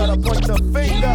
let her point the finger.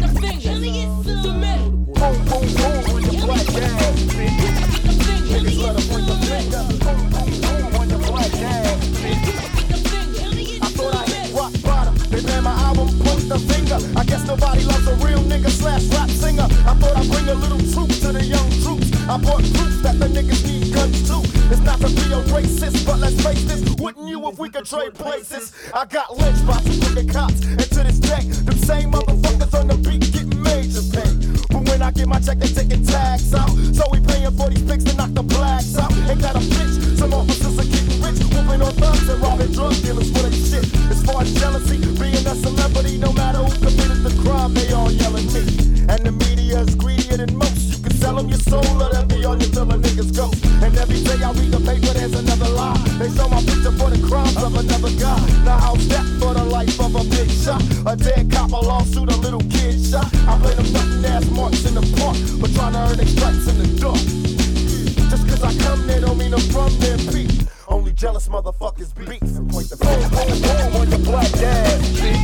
Boom, boom, boom on your black ass, bitch. Niggas let her point the finger. Boom, boom, boom on your black ass, bitch. I thought I hit rock bottom. They play my album, point the finger. I guess nobody loves a real nigga slash rap singer. I thought I'd bring a little truth to the young troops. I brought proof that the niggas need guns too. It's not to be a racist, but let's face this. Wouldn't you if we could trade places? I got lynched by some crooked cops, and to this day, them same motherfuckers on the beat getting major pay. But when I get my check, they taking tags out. So we paying for these pigs to knock the blacks out. Ain't got a bitch, some officers are getting rich, whooping on thugs and robbing drug dealers for their shit. As far as jealousy, being a celebrity, no matter who committed the crime, they all yelling me. And the media is greedier than most. You can sell them your soul, or they'll be on you till a niggas go. And every day I read the paper, there's another lie. They show my picture for the crimes of another guy. Now how's that for the life of a big shot? A dead cop, a lawsuit, a little kid shot. I play them nothing ass marks in the park, but trying to earn their stripes in the dark. Just cause I come there don't mean I'm from there, Pete. Only jealous motherfuckers beef and point the boom, boom, boom on your black ass, bitch.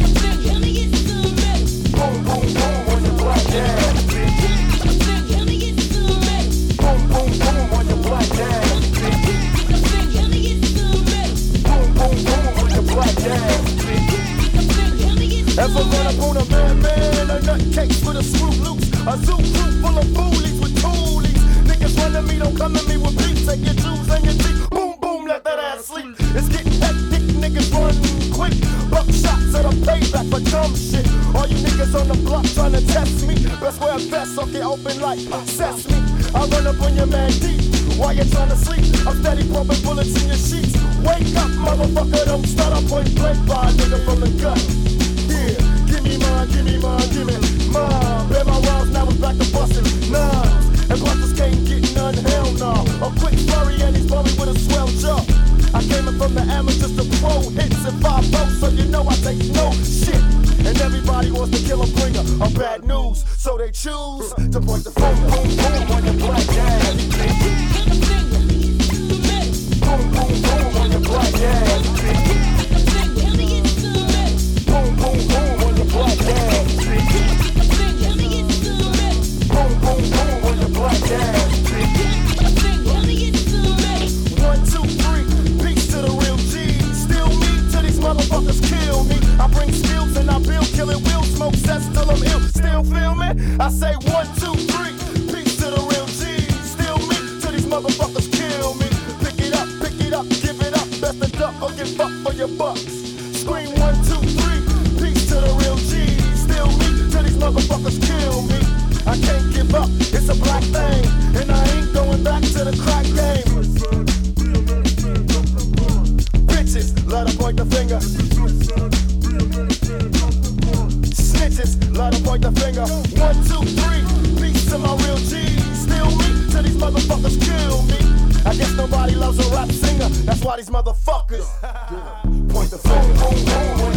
Boom, boom, boom on your black ass, bitch. Boom, boom, boom on your black ass, bitch. Boom, boom, boom on your black ass, bitch. Ever run up on a man, a nutcase with a screw loose, a zoo crew full of foolies with toolies. Niggas run to me, don't come to me with beats. Take your jewels and your teeth, boom, boom, let that ass sleep. It's getting hectic, niggas run quick. Buck shots at a payback for dumb shit. All you niggas on the block trying to test me. Best wear a vest or get open like sesame. I run up on your man deep while you're trying to sleep. I'm steady pumping bullets in your sheets. Wake up, motherfucker, don't start up point blank by a nigga from the gut. Yeah, give me mine, give me mine, give me mine. Bear my rhymes, now it's back to bustin' nines. And busters can't get none, hell no. A quick flurry and he's bummy with a swell jaw. I came in from the amateurs to pro hits and 5-0, so you know I take no shit. And everybody wants to kill a bringer of bad news, so they choose to point the boom, boom, boom on your black ass, bitch. Boom, boom, boom on your black ass, bitch. Boom, boom, boom on your black ass, bitch. Boom, boom, boom on your black ass, bitch. 1, 2, 3, peace to the real G's. Still me till these motherfuckers kill me. I bring skills and I build killing will smoke sets till I'm ill. Still feel me? I say 1, 2, 3, peace to the real G's. Still me till these motherfuckers kill me. Pick it up, give it up. Best to duck or get fucked for your bucks. Scream 1, 2, 3, peace to the real G's. Still me till these motherfuckers kill me. I can't give up, it's a black thing, and I ain't going back to the crack game. Bitches, let her point the finger. Snitches, let her point the finger. 1, 2, 3, peace to my real G's. Still me till these motherfuckers kill me. I guess nobody loves a rap singer, that's why these motherfuckers point the finger.